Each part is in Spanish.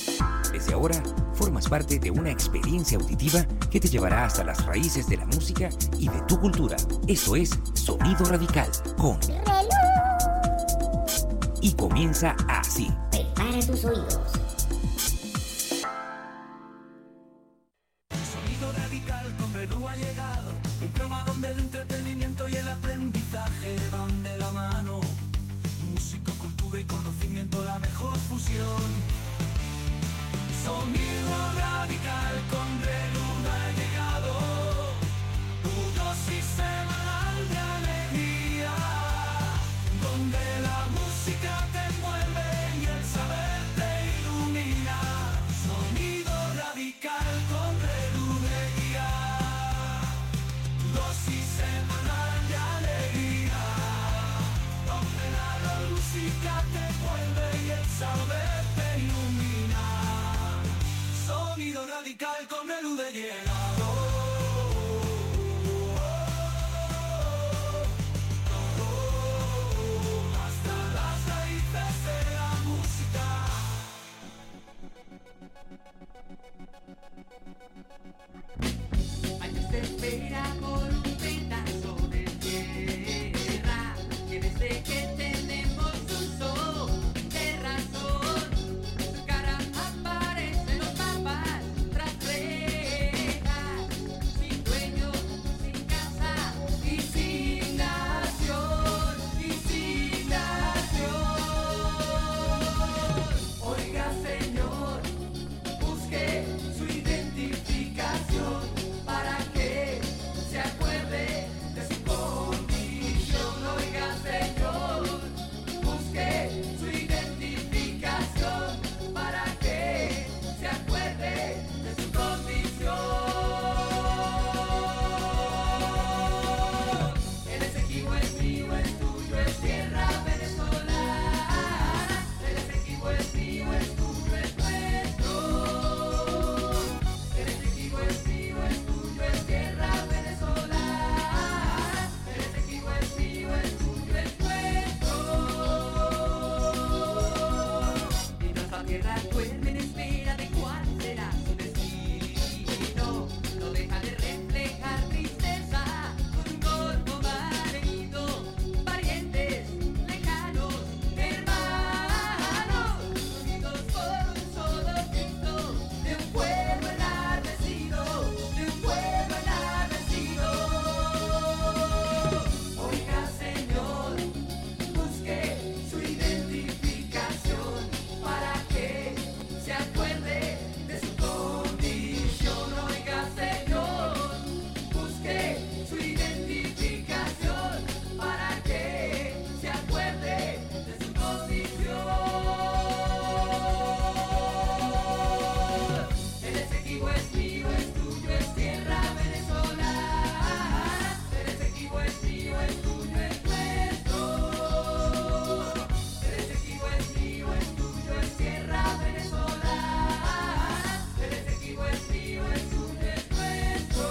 Desde ahora, formas parte de una experiencia auditiva que te llevará hasta las raíces de la música y de tu cultura. Esto es Sonido Radical con Reloj. Y comienza así. Prepara tus oídos. Sonido Radical con Reloj ha llegado. Un programa donde el entretenimiento y el aprendizaje van de la mano. Música, cultura y conocimiento, la mejor fusión. Sonido Radical con Reloj ha llegado. Tu dosis semanal de alegría, donde la música te envuelve y el saber te ilumina. Sonido Radical con Reloj de guía. Dosis semanal de alegría, donde la música te envuelve y el saber te ilumina. Sonido Radical con Reloj de llegado. Hasta las raíces de la música. Años de espera por un pedazo de tierra, que desde que tenemos uso de razón, su cara aparece en los mapas tras rejas, sin dueño, sin casa y sin nación, y sin nación. Oiga, señor, busque su identificación para que se acuerde de su condición. Oiga, señor, busque su identificación para que se acuerde de su condición. El Esequibo es mío, es tuyo, es tierra venezolana. El Esequibo es mío, es tuyo, es nuestro. El Esequibo es mío, es tuyo, es tierra venezolana. El Esequibo es mío, es tuyo, es nuestro. Y nuestra tierra duerme en espera de cuál será su destino. No deja de reflejar tristeza con un golfo malherido. Parientes lejanos, hermanos, unidos por un solo grito de un pueblo enardecido, de un pueblo enardecido. Oiga, señor, busque su identificación para que se acuerde de su condición. Oiga, señor, busque su identificación para que se acuerde de su condición. El Esequibo es mío, es tuyo, es tierra venezolana. El Esequibo es mío, es tuyo, es nuestro. El Esequibo es mío, es tuyo, es tierra venezolana. El Esequibo es mío, es tuyo, es nuestro.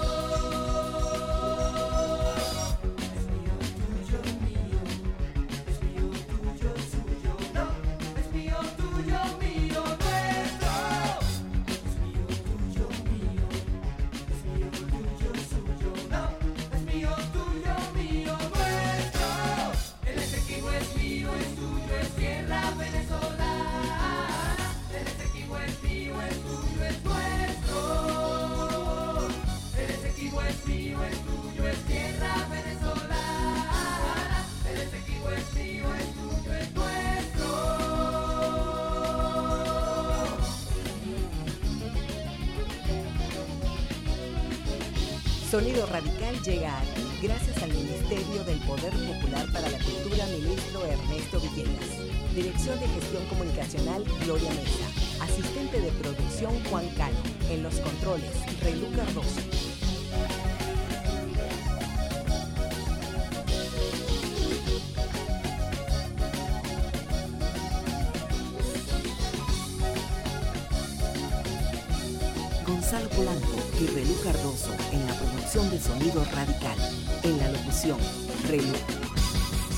Es mío, tuyo, mío. Es mío, tuyo, suyo. No, es mío, tuyo, mío, nuestro. Es mío, tuyo, mío. Es mío, tuyo, suyo. No, es mío, tuyo, mío, nuestro. El Esequibo es mío, es tuyo, es tierra venezolana. El Esequibo es mío, es tuyo, es nuestro. El Esequibo es mío, es tuyo, es tierra venezolana. El Esequibo es mío, es tuyo, es nuestro. Sonido Radical llega a ti gracias al Ministerio del Poder Popular para la Cultura, ministro Ernesto Villegas. Dirección de Gestión Comunicacional, Gloria Mesa. Asistente de producción, Juan Cano. En los controles, Reloj Cardoso. Gonzalo Polanco y Reloj Cardoso en la producción de Sonido Radical. En la locución, Reloj.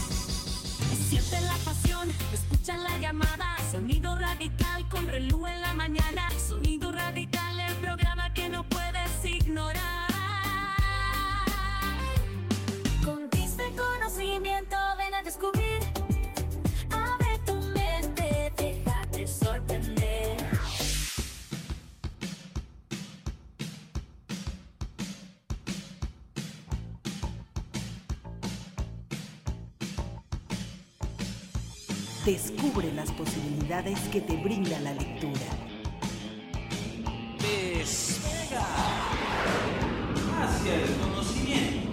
Siente la pasión, escucha la llamada, Sonido Radical con Reloj en la mañana. Sonido Radical, el programa que no puedes ignorar. Con pista y conocimiento ven a descubrir. Abre tu mente, déjate sorprender. Descubre las posibilidades que te brinda la lectura. Despega hacia el conocimiento.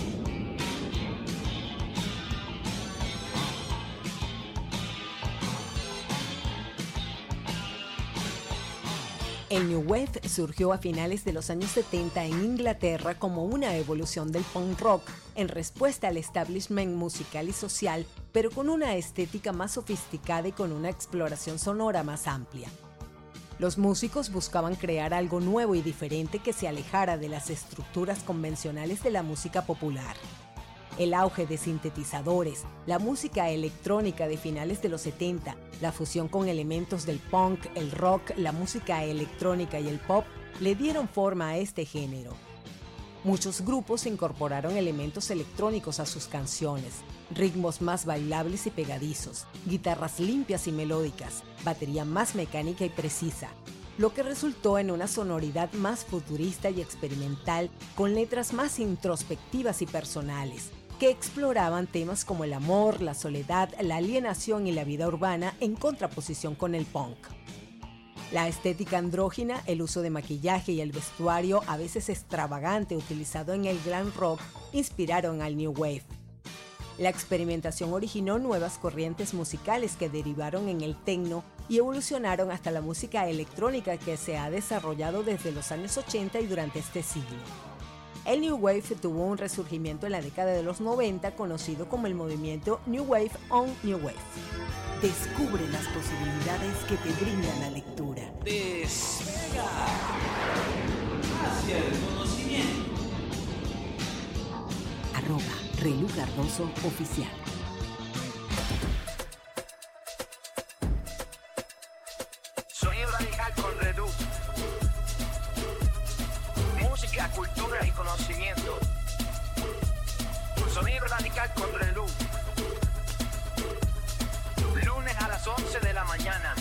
El New Wave surgió a finales de los años 70 en Inglaterra como una evolución del punk rock en respuesta al establishment musical y social, pero con una estética más sofisticada y con una exploración sonora más amplia. Los músicos buscaban crear algo nuevo y diferente que se alejara de las estructuras convencionales de la música popular. El auge de sintetizadores, la música electrónica de finales de los 70, la fusión con elementos del punk, el rock, la música electrónica y el pop le dieron forma a este género. Muchos grupos incorporaron elementos electrónicos a sus canciones, ritmos más bailables y pegadizos, guitarras limpias y melódicas, batería más mecánica y precisa, lo que resultó en una sonoridad más futurista y experimental con letras más introspectivas y personales, que exploraban temas como el amor, la soledad, la alienación y la vida urbana en contraposición con el punk. La estética andrógina, el uso de maquillaje y el vestuario a veces extravagante utilizado en el glam rock inspiraron al New Wave. La experimentación originó nuevas corrientes musicales que derivaron en el techno y evolucionaron hasta la música electrónica que se ha desarrollado desde los años 80 y durante este siglo. El New Wave tuvo un resurgimiento en la década de los 90 conocido como el movimiento New Wave on New Wave. Descubre las posibilidades que te brinda la lectura. Despega hacia el conocimiento. @Relu Cardoso Oficial. Sonido Radical con Redu. Música, cultura y conocimiento. Sonido Radical con Redu. Lunes a las 11 de la mañana.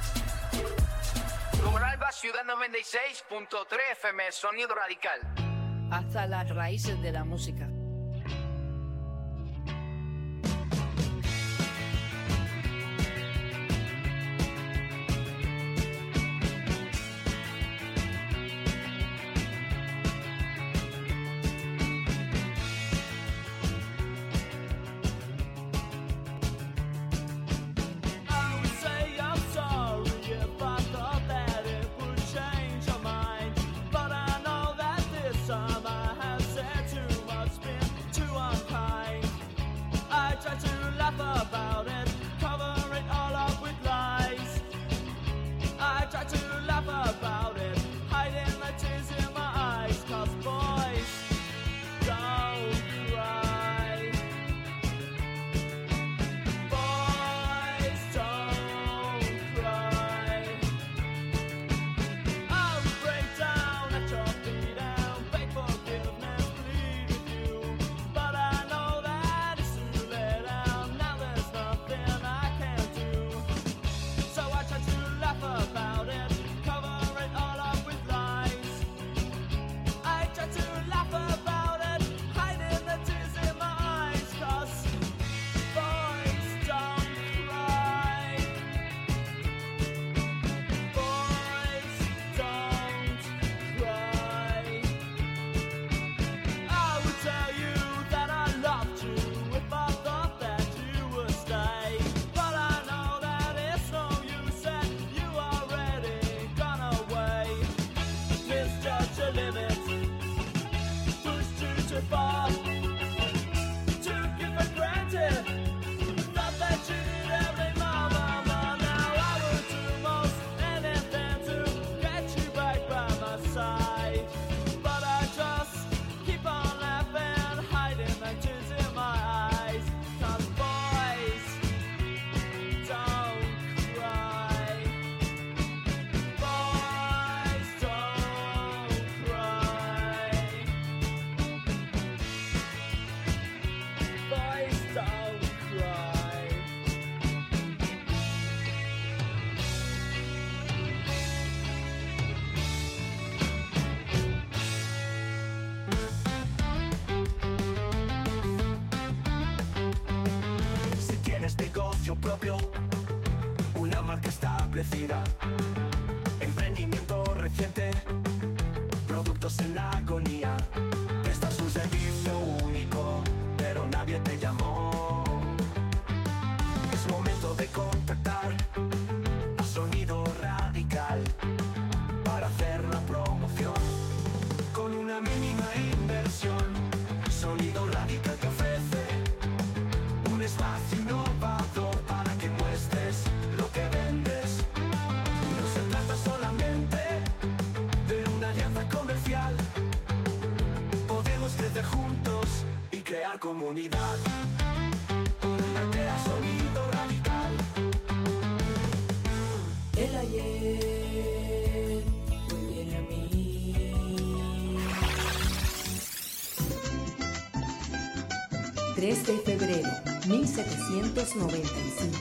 Alba, Ciudad 96.3 FM, Sonido Radical. Hasta las raíces de la música. Time I have said too much. propio, una marca establecida, emprendimiento reciente, productos en la agonía. Prestas un servicio único, pero nadie te llamó. Es momento de contactar a Sonido Radical para hacer la promoción con una mínima inversión. Sonido Radical te ofrece un espacio innovador para que muestres lo que vendes. No se trata solamente de una alianza comercial. Podemos crecer juntos y crear comunidad. Únete a Sonido Radical. El ayer hoy viene a mí. 3 de febrero, 1795.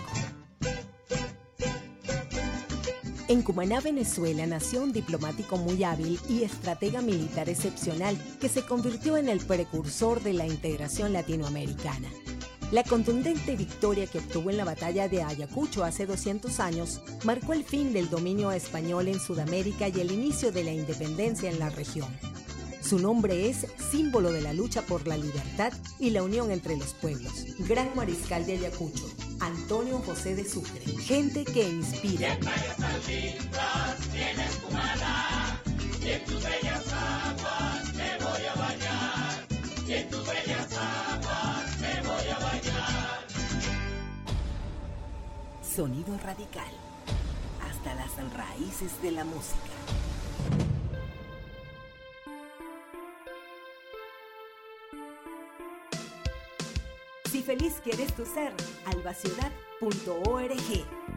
En Cumaná, Venezuela, nació un diplomático muy hábil y estratega militar excepcional que se convirtió en el precursor de la integración latinoamericana. La contundente victoria que obtuvo en la batalla de Ayacucho hace 200 años marcó el fin del dominio español en Sudamérica y el inicio de la independencia en la región. Su nombre es símbolo de la lucha por la libertad y la unión entre los pueblos. Gran Mariscal de Ayacucho, Antonio José de Sucre. Gente que inspira. Sonido Radical. Hasta las raíces de la música. Si feliz quieres tu ser, albaciudad.org.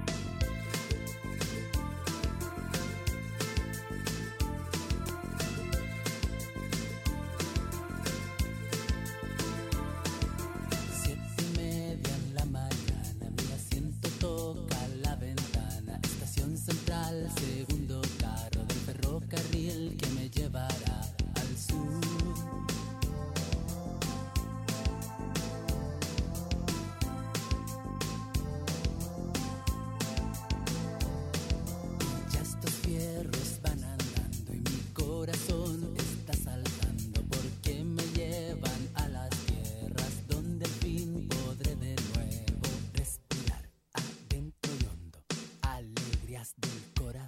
Segundo carro del ferrocarril que me llevará al sur. Y ya estos fierros van andando y mi corazón está saltando porque me llevan a las tierras donde al fin podré de nuevo respirar adentro y hondo alegrías del corazón.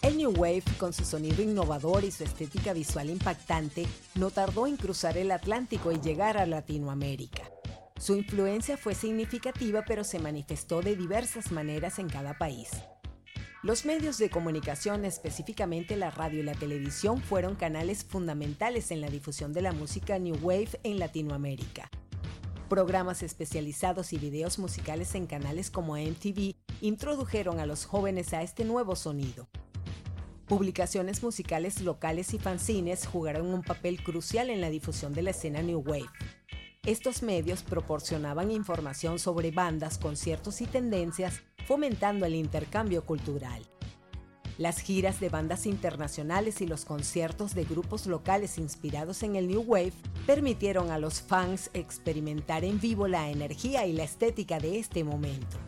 El New Wave, con su sonido innovador y su estética visual impactante, no tardó en cruzar el Atlántico y llegar a Latinoamérica. Su influencia fue significativa, pero se manifestó de diversas maneras en cada país. Los medios de comunicación, específicamente la radio y la televisión, fueron canales fundamentales en la difusión de la música New Wave en Latinoamérica. Programas especializados y videos musicales en canales como MTV introdujeron a los jóvenes a este nuevo sonido. Publicaciones musicales locales y fanzines jugaron un papel crucial en la difusión de la escena New Wave. Estos medios proporcionaban información sobre bandas, conciertos y tendencias, fomentando el intercambio cultural. Las giras de bandas internacionales y los conciertos de grupos locales inspirados en el New Wave permitieron a los fans experimentar en vivo la energía y la estética de este momento.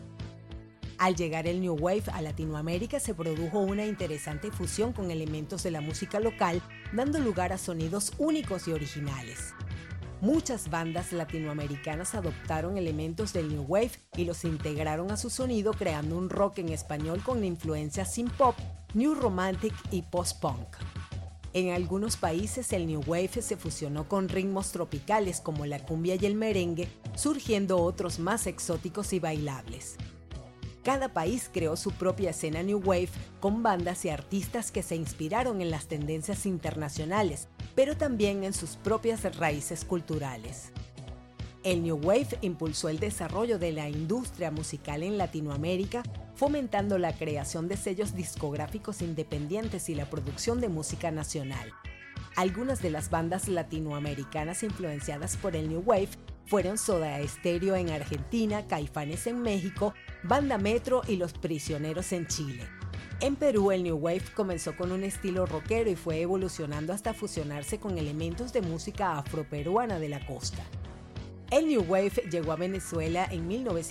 Al llegar el New Wave a Latinoamérica se produjo una interesante fusión con elementos de la música local, dando lugar a sonidos únicos y originales. Muchas bandas latinoamericanas adoptaron elementos del New Wave y los integraron a su sonido, creando un rock en español con influencias synth-pop, new romantic y post-punk. En algunos países el New Wave se fusionó con ritmos tropicales como la cumbia y el merengue, surgiendo otros más exóticos y bailables. Cada país creó su propia escena New Wave con bandas y artistas que se inspiraron en las tendencias internacionales, pero también en sus propias raíces culturales. El New Wave impulsó el desarrollo de la industria musical en Latinoamérica, fomentando la creación de sellos discográficos independientes y la producción de música nacional. Algunas de las bandas latinoamericanas influenciadas por el New Wave fueron Soda Stereo en Argentina, Caifanes en México, Banda Metro y Los Prisioneros en Chile. En Perú, el New Wave comenzó con un estilo rockero y fue evolucionando hasta fusionarse con elementos de música afroperuana de la costa. El New Wave llegó a Venezuela en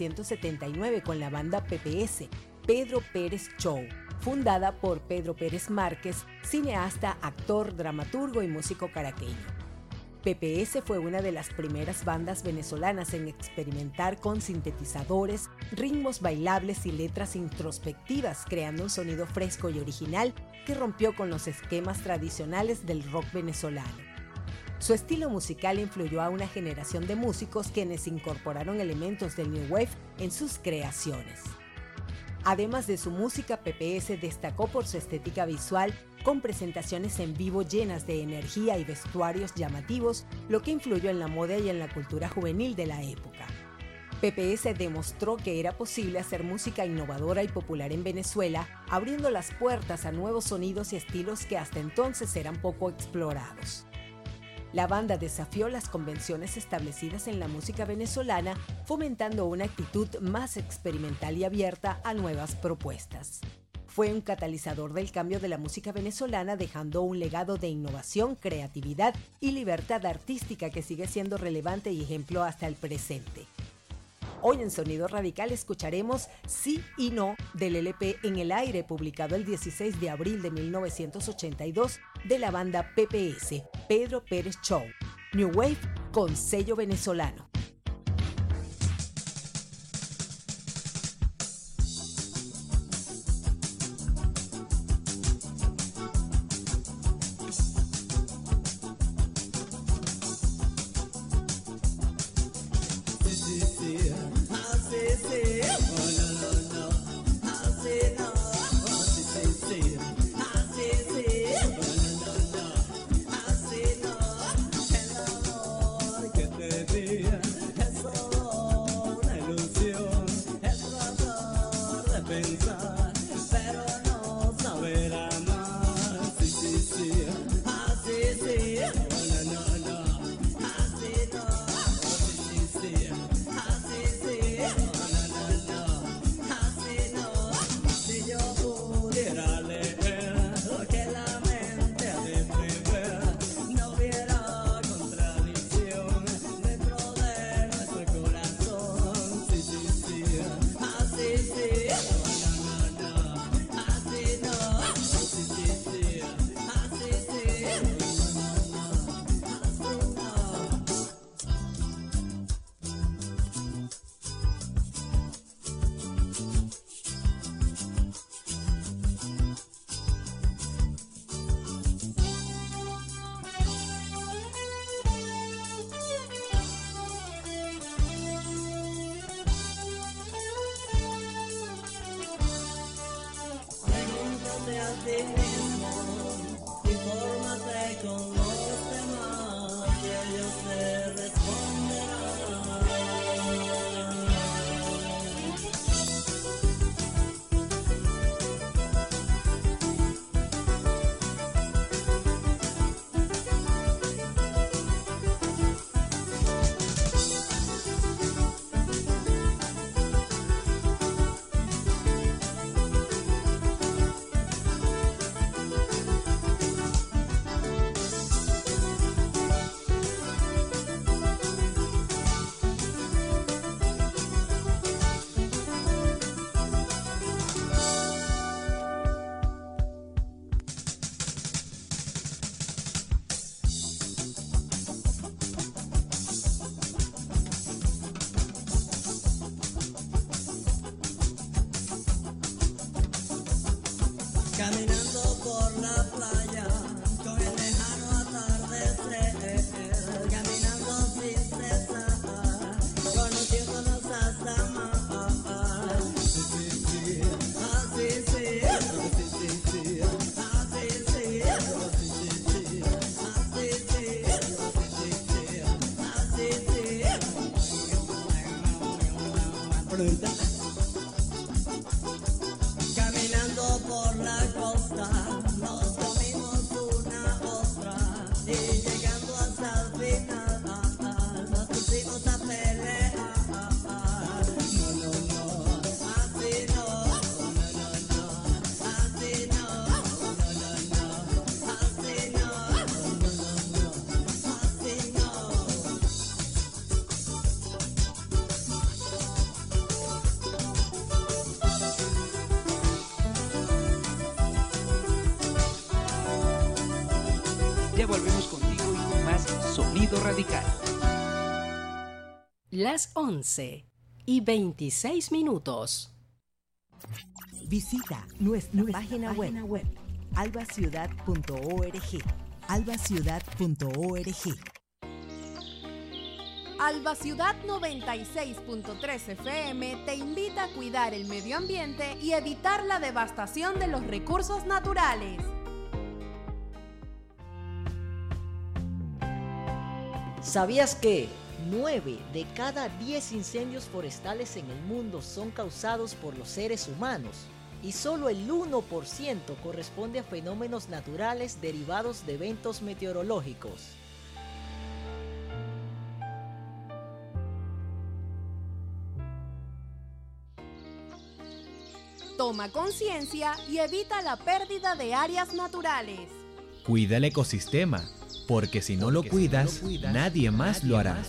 1979 con la banda PPS, Pedro Pérez Show, fundada por Pedro Pérez Márquez, cineasta, actor, dramaturgo y músico caraqueño. PPS fue una de las primeras bandas venezolanas en experimentar con sintetizadores, ritmos bailables y letras introspectivas, creando un sonido fresco y original que rompió con los esquemas tradicionales del rock venezolano. Su estilo musical influyó a una generación de músicos quienes incorporaron elementos del New Wave en sus creaciones. Además de su música, PPS destacó por su estética visual, con presentaciones en vivo llenas de energía y vestuarios llamativos, lo que influyó en la moda y en la cultura juvenil de la época. PPS demostró que era posible hacer música innovadora y popular en Venezuela, abriendo las puertas a nuevos sonidos y estilos que hasta entonces eran poco explorados. La banda desafió las convenciones establecidas en la música venezolana, fomentando una actitud más experimental y abierta a nuevas propuestas. Fue un catalizador del cambio de la música venezolana, dejando un legado de innovación, creatividad y libertad artística que sigue siendo relevante y ejemplo hasta el presente. Hoy en Sonido Radical escucharemos Sí y No del LP En el Aire, publicado el 16 de abril de 1982 de la banda PPS, Pedro Pérez Show, New Wave con sello venezolano. sí mismo, infórmate con los demás y ellos te responderán. Caminando por la playa con el lejano atardecer, caminando sin cesar, conociéndonos hasta más. Sí, sí, así sí, así sí, así sí, así sí, así sí, así sí. Caminando por la costa, nos comimos una ostra y llegando hasta el final, nos pusimos a pelear. No, no, no, así no, no, no, no, así no, no, no, no, así no, no, no, no, así no. Ya volvemos contigo y con más Sonido Radical. Las 11:26. Visita nuestra página web albaciudad.org. albaciudad.org. Alba Ciudad 96.3 FM te invita a cuidar el medio ambiente y evitar la devastación de los recursos naturales. ¿Sabías que 9 de cada 10 incendios forestales en el mundo son causados por los seres humanos? Y solo el 1% corresponde a fenómenos naturales derivados de eventos meteorológicos. Toma conciencia y evita la pérdida de áreas naturales. Cuida el ecosistema, porque si no lo cuidas, nadie más lo hará.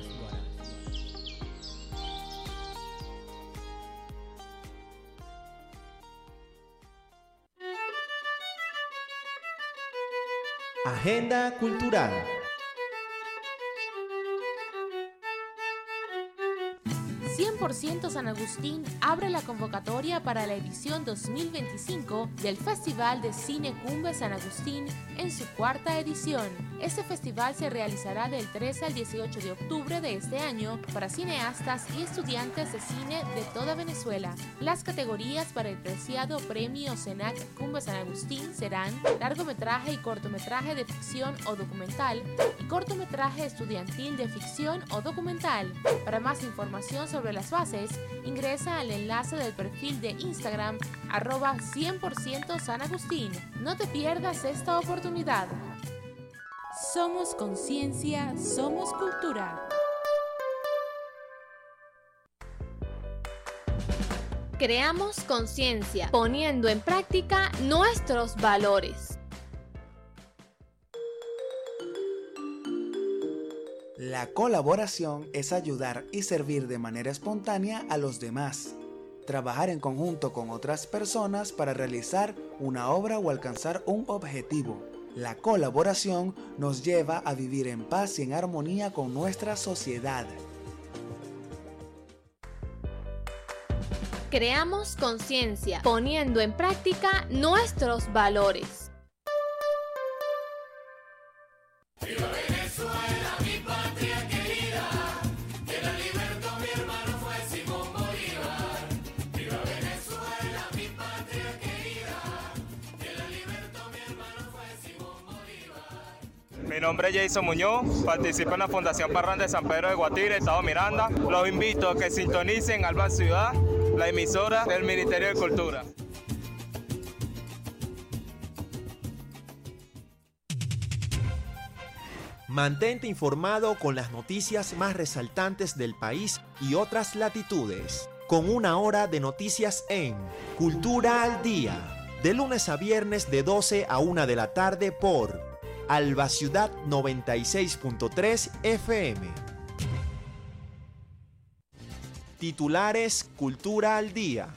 Agenda cultural. San Agustín abre la convocatoria para la edición 2025 del Festival de Cine Cumbe San Agustín en su cuarta edición. Este festival se realizará del 13 al 18 de octubre de este año para cineastas y estudiantes de cine de toda Venezuela. Las categorías para el preciado premio CENAC Cumbe San Agustín serán largometraje y cortometraje de ficción o documental y cortometraje estudiantil de ficción o documental. Para más información sobre las bases, ingresa al enlace del perfil de Instagram @100% San Agustín. No te pierdas esta oportunidad. Somos conciencia, somos cultura. Creamos conciencia, poniendo en práctica nuestros valores. La colaboración es ayudar y servir de manera espontánea a los demás. Trabajar en conjunto con otras personas para realizar una obra o alcanzar un objetivo. La colaboración nos lleva a vivir en paz y en armonía con nuestra sociedad. Creamos conciencia, poniendo en práctica nuestros valores. ¡Viva Venezuela, mi patria querida! Que la libertó mi hermano fue Simón Bolívar. ¡Viva Venezuela, mi patria querida! Que la Mi nombre es Jason Muñoz, participo en la Fundación Parranda de San Pedro de Guatire, Estado Miranda. Los invito a que sintonicen Alba Ciudad, la emisora del Ministerio de Cultura. Mantente informado con las noticias más resaltantes del país y otras latitudes, con una hora de noticias en Cultura al Día, de lunes a viernes de 12 a 1 de la tarde por Alba Ciudad 96.3 FM. Titulares Cultura al Día.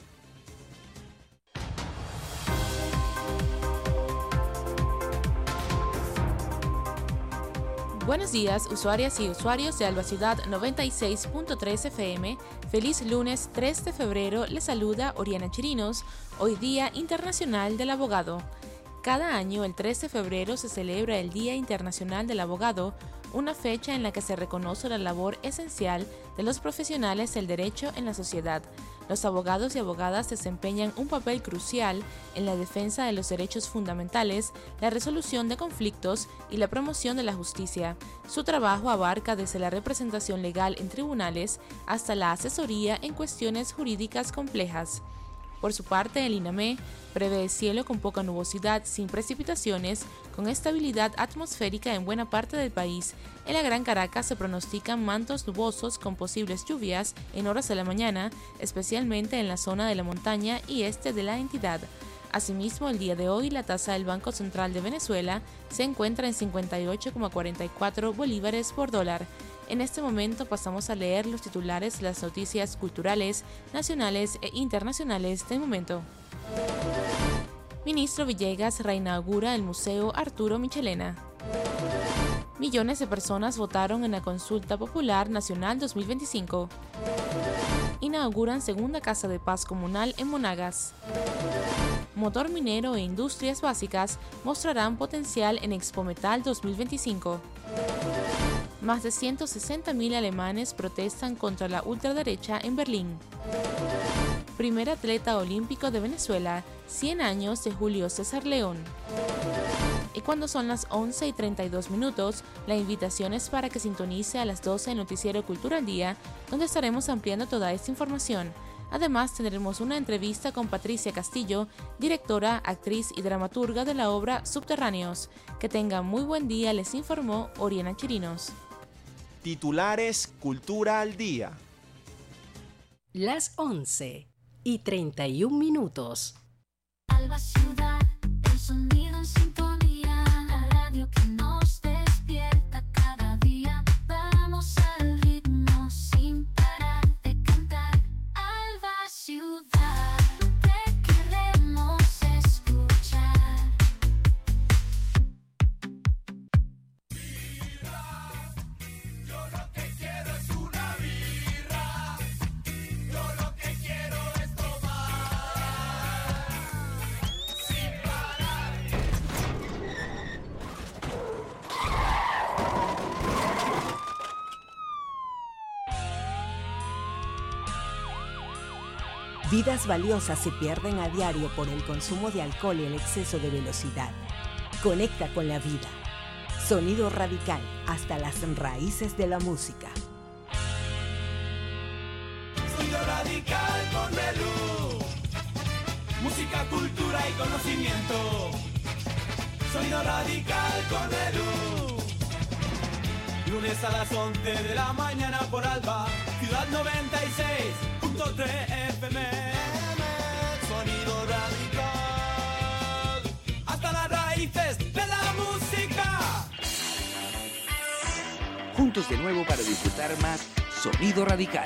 Buenos días, usuarias y usuarios de Alba Ciudad 96.3 FM. Feliz lunes 3 de febrero. Les saluda Oriana Chirinos, hoy Día Internacional del Abogado. Cada año, el 3 de febrero, se celebra el Día Internacional del Abogado, una fecha en la que se reconoce la labor esencial de los profesionales del derecho en la sociedad. Los abogados y abogadas desempeñan un papel crucial en la defensa de los derechos fundamentales, la resolución de conflictos y la promoción de la justicia. Su trabajo abarca desde la representación legal en tribunales hasta la asesoría en cuestiones jurídicas complejas. Por su parte, el INAME prevé cielo con poca nubosidad, sin precipitaciones, con estabilidad atmosférica en buena parte del país. En la Gran Caracas se pronostican mantos nubosos con posibles lluvias en horas de la mañana, especialmente en la zona de la montaña y este de la entidad. Asimismo, el día de hoy la tasa del Banco Central de Venezuela se encuentra en 58,44 bolívares por dólar. En este momento pasamos a leer los titulares de las noticias culturales, nacionales e internacionales del momento. Ministro Villegas reinaugura el Museo Arturo Michelena. Millones de personas votaron en la Consulta Popular Nacional 2025. Inauguran segunda Casa de Paz Comunal en Monagas. Motor minero e industrias básicas mostrarán potencial en Expo Metal 2025. Más de 160.000 alemanes protestan contra la ultraderecha en Berlín. Primer atleta olímpico de Venezuela, 100 años de Julio César León. Y cuando son las 11:32, la invitación es para que sintonice a las 12 el Noticiero Cultura al Día, donde estaremos ampliando toda esta información. Además, tendremos una entrevista con Patricia Castillo, directora, actriz y dramaturga de la obra Subterráneos. Que tengan muy buen día, les informó Oriana Chirinos. Titulares Cultura al Día. Las 11:31. Alba Ciudad, el sonido en sintonía, la radio que nos despierta cada día. Vamos al ritmo sin parar de cantar. Alba Ciudad, te queremos escuchar. Yo lo que quiero es una birra. Yo lo que quiero es tomar sin parar. Vidas valiosas se pierden a diario por el consumo de alcohol y el exceso de velocidad. Conecta con la vida. Sonido radical hasta las raíces de la música. Sonido radical con Melu. Música, cultura y conocimiento. Sonido radical con Melu. Lunes a las 11 de la mañana por Alba, Ciudad 96.3 FM. Sonido radical hasta las raíces de la música. Juntos de nuevo para disfrutar más Sonido Radical.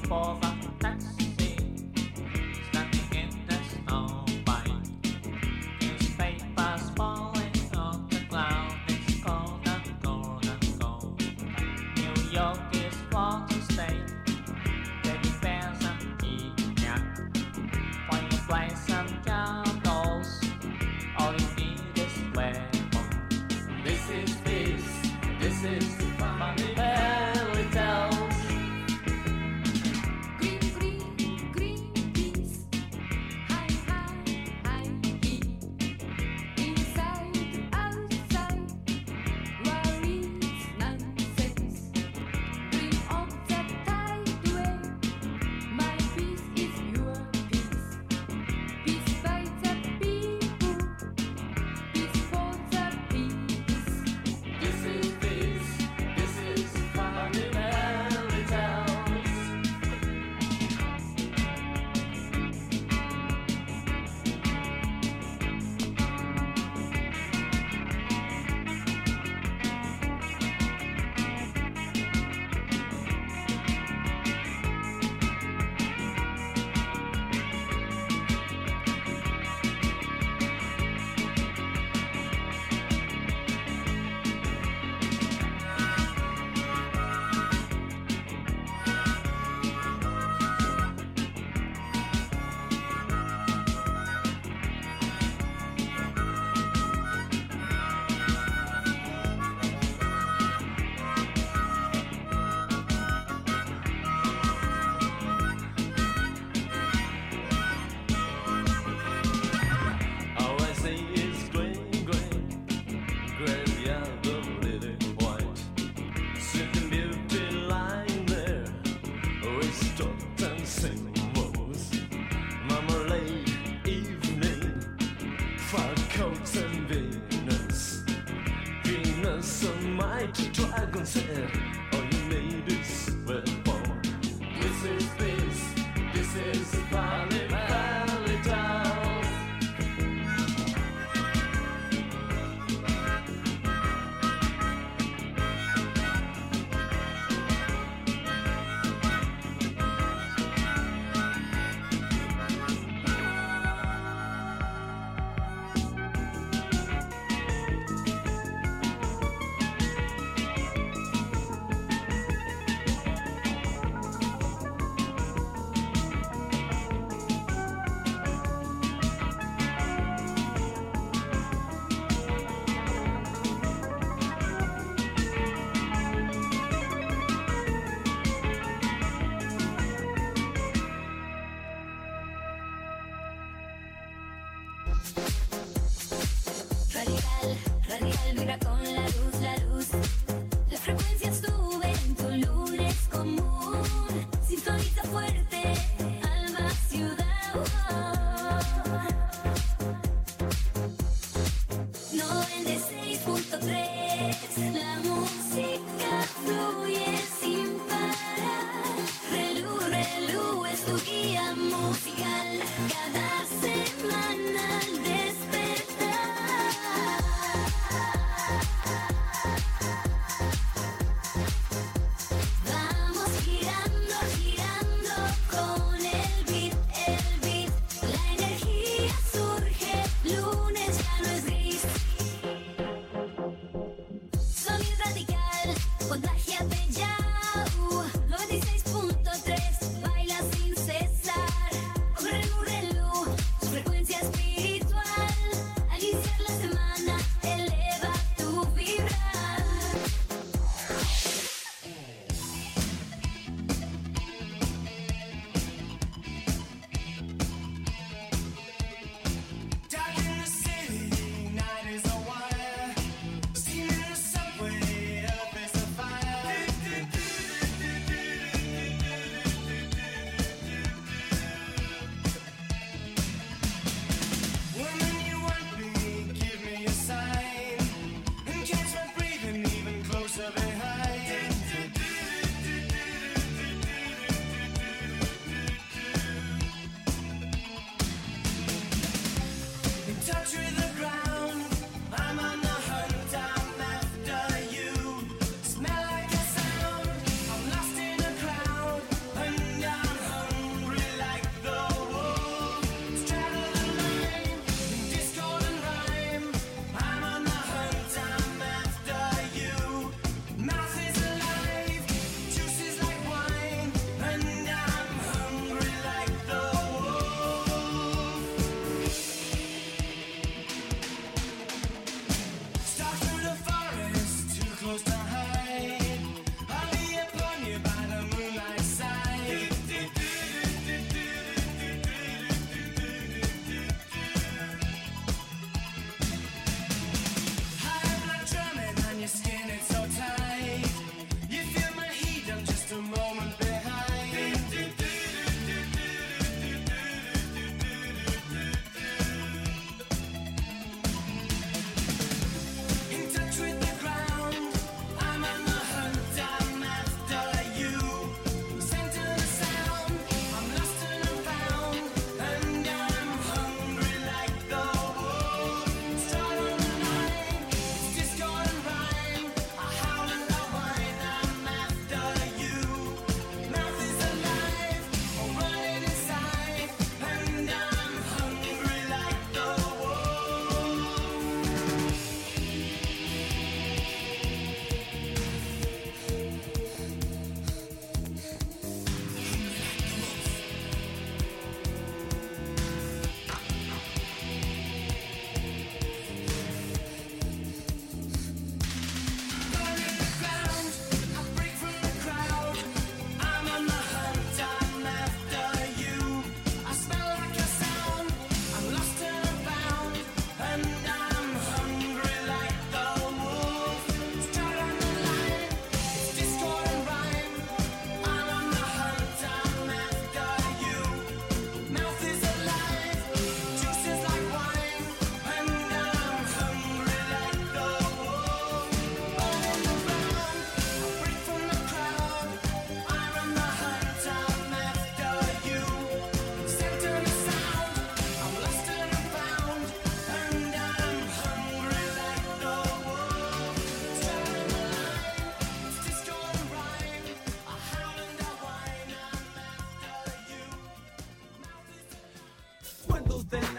for the taxi, standing in the snowbank. Newspapers falling on the ground. It's cold and cold and cold. New York is for to stay. Baby bears and cognac. When you play some candles, all you need is lemon. This is funny fairy tales.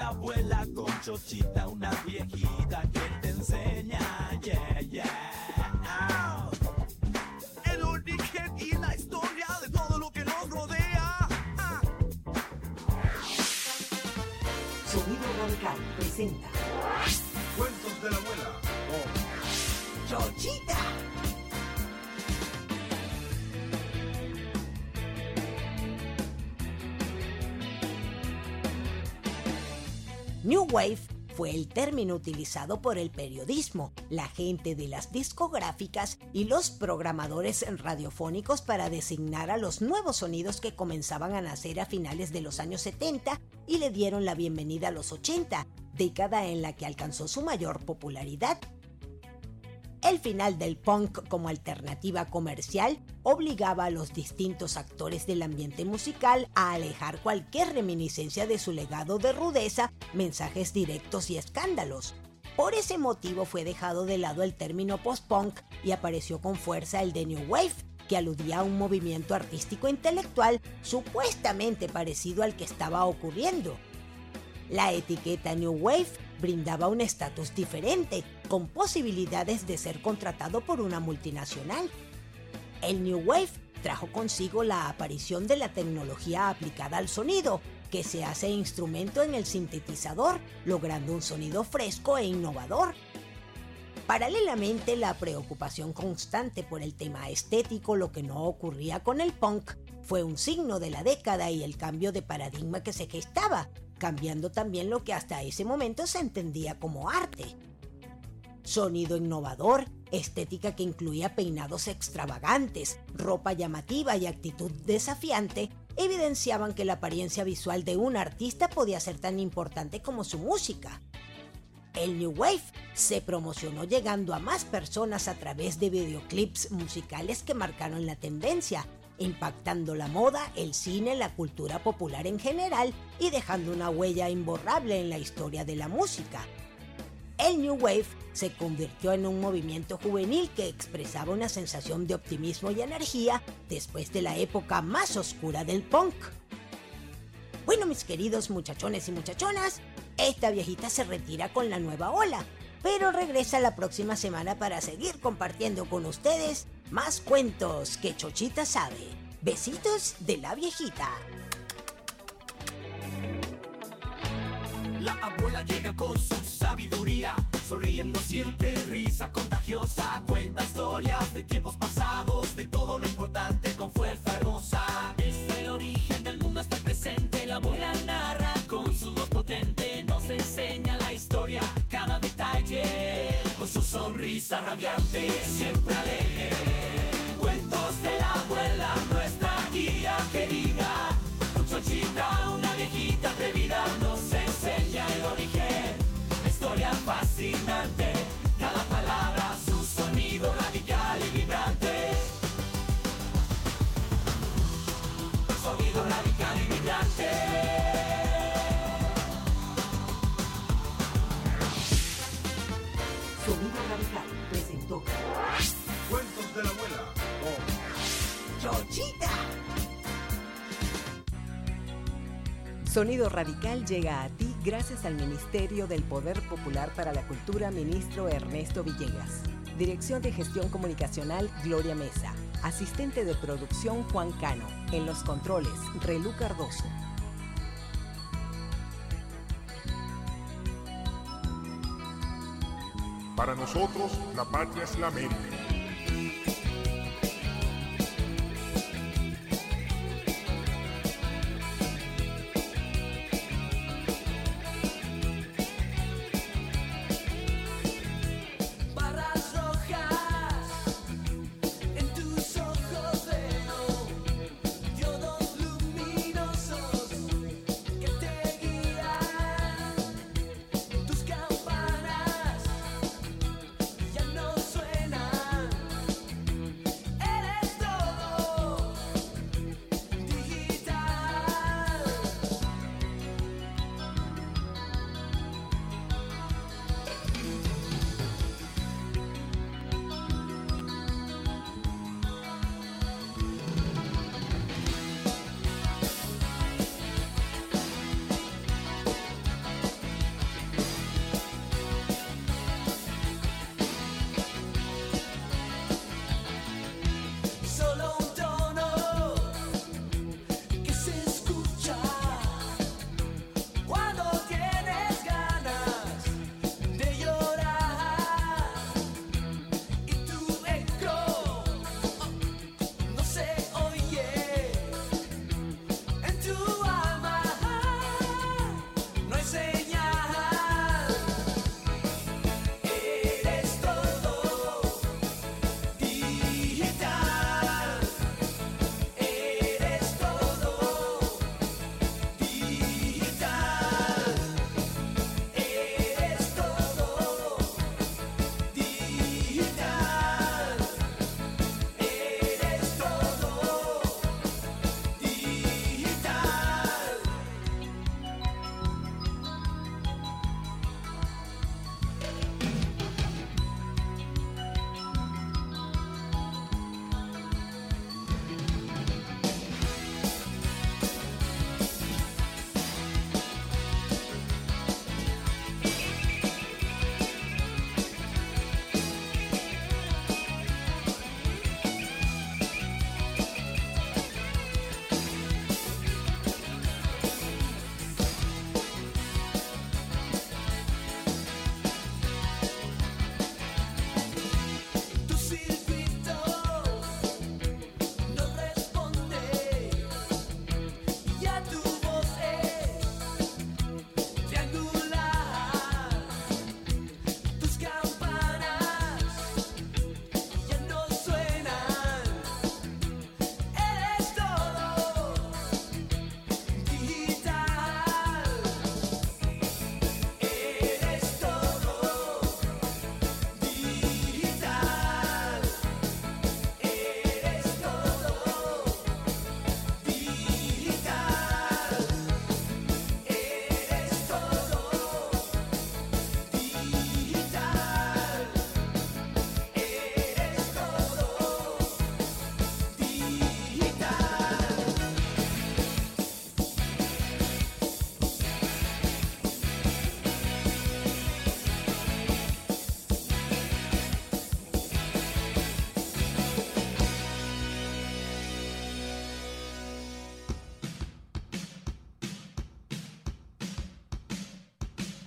la abuela con Chochita, una viejita que te enseña, yeah, yeah. El origen y la historia de todo lo que nos rodea. Sonido Radical presenta Cuentos de la abuela. Chochita. New Wave fue el término utilizado por el periodismo, la gente de las discográficas y los programadores radiofónicos para designar a los nuevos sonidos que comenzaban a nacer a finales de los años 70 y le dieron la bienvenida a los 80, década en la que alcanzó su mayor popularidad. El final del punk como alternativa comercial obligaba a los distintos actores del ambiente musical a alejar cualquier reminiscencia de su legado de rudeza, mensajes directos y escándalos. Por ese motivo fue dejado de lado el término post-punk y apareció con fuerza el de New Wave, que aludía a un movimiento artístico intelectual supuestamente parecido al que estaba ocurriendo. La etiqueta New Wave brindaba un estatus diferente, con posibilidades de ser contratado por una multinacional. El New Wave trajo consigo la aparición de la tecnología aplicada al sonido, que se hace instrumento en el sintetizador, logrando un sonido fresco e innovador. Paralelamente, la preocupación constante por el tema estético, lo que no ocurría con el punk, fue un signo de la década y el cambio de paradigma que se gestaba, cambiando también lo que hasta ese momento se entendía como arte. Sonido innovador, estética que incluía peinados extravagantes, ropa llamativa y actitud desafiante, evidenciaban que la apariencia visual de un artista podía ser tan importante como su música. El New Wave se promocionó llegando a más personas a través de videoclips musicales que marcaron la tendencia, impactando la moda, el cine, la cultura popular en general y dejando una huella imborrable en la historia de la música. El New Wave se convirtió en un movimiento juvenil que expresaba una sensación de optimismo y energía después de la época más oscura del punk. Bueno, mis queridos muchachones y muchachonas, esta viejita se retira con la nueva ola, pero regresa la próxima semana para seguir compartiendo con ustedes más cuentos que Chochita sabe. Besitos de la viejita. La abuela llega con su sabiduría, sonriendo siempre, risa contagiosa. Cuenta historias de tiempos pasados, de todo lo importante con fuerza hermosa. Es el origen del mundo, está presente. La abuela narra con su voz potente, nos enseña la historia, cada detalle. Con su sonrisa radiante, siempre alegre. Cuentos de la abuela, nuestra guía querida. Con Chochita, una viejita atrevida, nos enseña el origen. Historia fascinante, cada palabra su sonido radical y vibrante. Sonido radical y vibrante. Sonido Radical presentó Cuentos de la abuela. Chochita. Sonido Radical llega a ti gracias al Ministerio del Poder Popular para la Cultura, ministro Ernesto Villegas. Dirección de Gestión Comunicacional, Gloria Mesa. Asistente de producción, Juan Cano. En los controles, Relú Cardoso. Para nosotros, la patria es la América. Barras rojas, en tus ojos veo diodos luminosos que te guían. Tus campanas ya no suenan.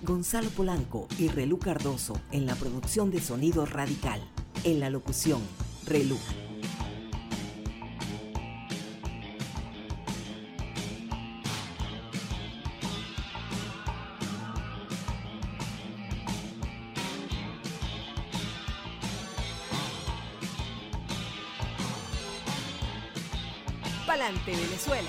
Gonzalo Polanco y Relú Cardoso en la producción de Sonido Radical. En la locución, Relú. Pa'lante, Venezuela.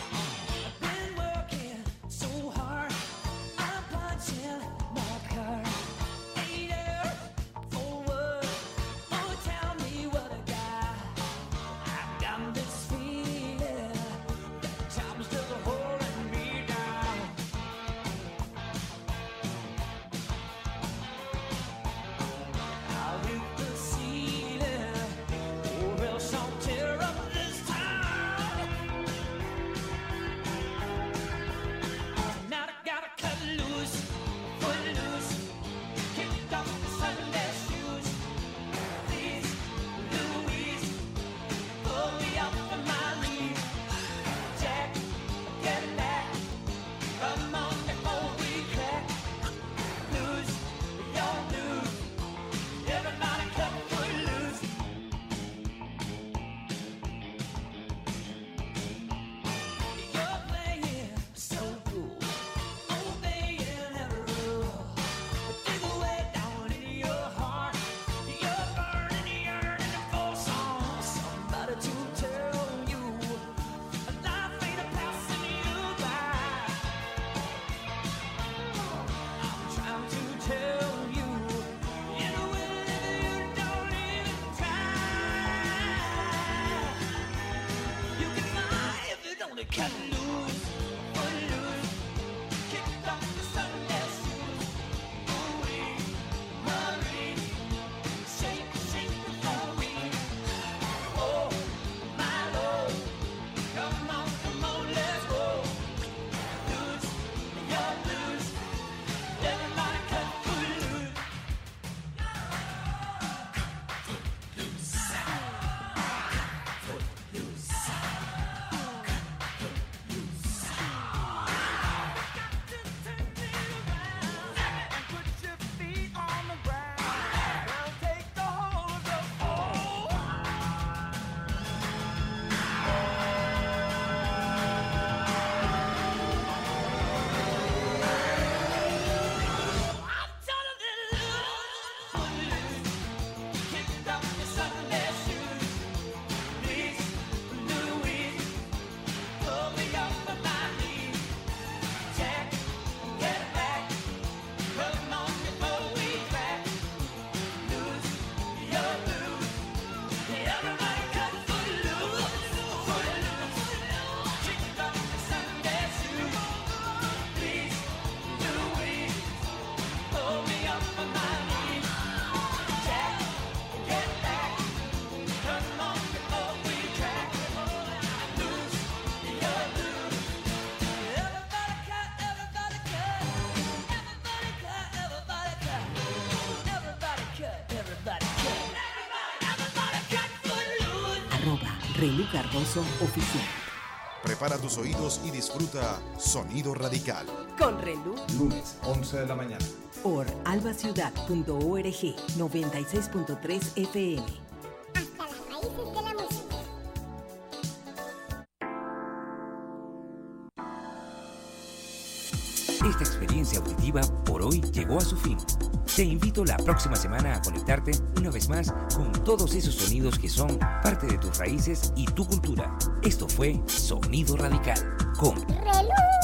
Relú Cardoso Oficial. Prepara tus oídos y disfruta Sonido Radical. Con Relú. Lunes, 11 de la mañana. Por albaciudad.org 96.3 FM. Hasta las raíces de la música. Esta experiencia auditiva por hoy llegó a su fin. Te invito la próxima semana a conectarte una vez más con todos esos sonidos que son parte de tus raíces y tu cultura. Esto fue Sonido Radical con Relú.